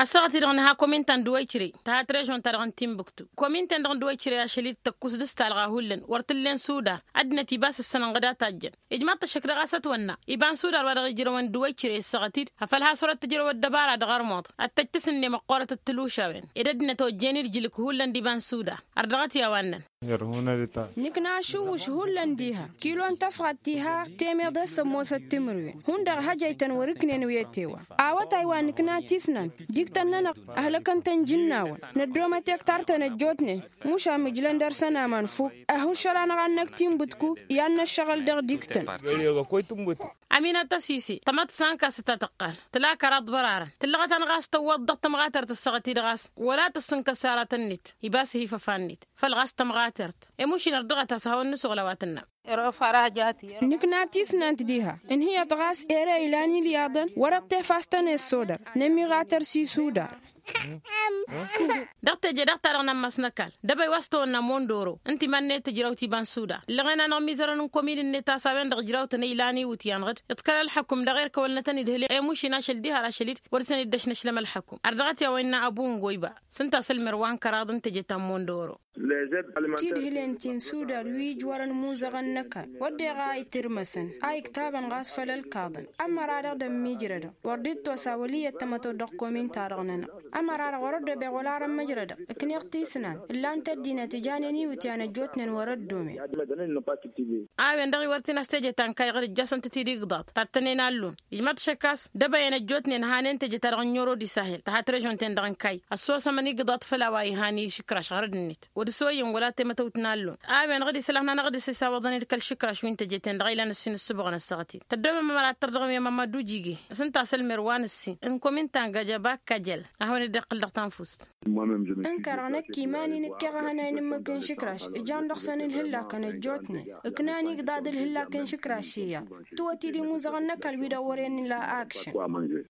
asagati dagna komintan duwaychiri ta trejon targan timbuktu komintan dagna duwaychiri ashali takus distalga hullen wartillen sudar adna tibas sanangada tajjan ijmat shakra gasat wanna iban sudar wada jirwan duwaychiri sagati hafalha surat jirwa dabara dagarmot attajtasni maqarat at-tulushawen idadna tawjenir jilik hullen diban suda ardagati ya wannan نكنا شو هولن ديها كيلو انت فغتيها تيمير دا سموسة تمروين هندر حاجة وركنين ويتيوا آوا تايوان نكنا تيسنان ديك تنانا أهلكن تنجناون ندروما تكتار تنجوتني مش عمجلن درسنا منفوق أهو شرانا عنك تيم بتكو يانا الشغل دغ ديكتن أمينة تسيسي تمت سانكا ستتقال تلاك راد برارا تلغت انغاس توضغ تمغاتر تسغتي دغاس ولا تسنك سارة النت يباسي ففانيت فالغاس تمغاترت إموشي نردغتها سهو النسو غلواتنا نكنا تيسنان تديها إن هي تغاس إيرا إلاني لياضن وربتي فاستن السودر نمي غاتر سي سودر دغتا رغنا مسنكال دبي وستو نموندورو انت من تجراوتي بان سودا لغنا نغمي زرن كوميل النتا سابن دغ جراوت نيلاني وتيان غد اتكل الحكم دغير كولنتني دهلي اي موشي ناشل ديها راشليت ورسني دشنش لما الحكم ارغت يا وينا ابون غويبا سنتا سلمروان كراد انت جتا موندورو تيد هلنتين سودا لويج ورن موزغن نكا ودي غاي ترمسن اي كتابن غاس فلل كاضن اما رادغ دم ميجرد ورديت توساوليه تمتو دغ كومين تارغننا اما رادغ ورد بغولار مجرد اكن يقتيسنان الا انت دينا تجانني وتيانا جوتنن ورد دومي اي ندغي ورتنا استجي تانكاي غير جاسنت تيدي قضات تاتنينا اللون يجمات شكاس دبا جوتنن هانن تجي ترغنيورو دي ساحل تحت رجون تندغن كاي السوسه مني قضات فلاواي هاني شكراش غردنيت ودسوي ولا تمتوتنالون آمن غدي سلامنا نغدي سيساوضني لكل شكرا شوين تجيتن دغيلا نسين السبغنا السغتي تدوم مرات تردغم يا ماما دوجيجي سنتا سلمروان السين انكم انتان جابا كجل اهون دقل دقتان فوست انكرنا كيماني نكغهنا نمكن شكراش جان دخسن الهلا كان جوتني اكناني قداد الهلا كان شكراشيه توتي دي موزغنا كالبيدا ورين لا اكشن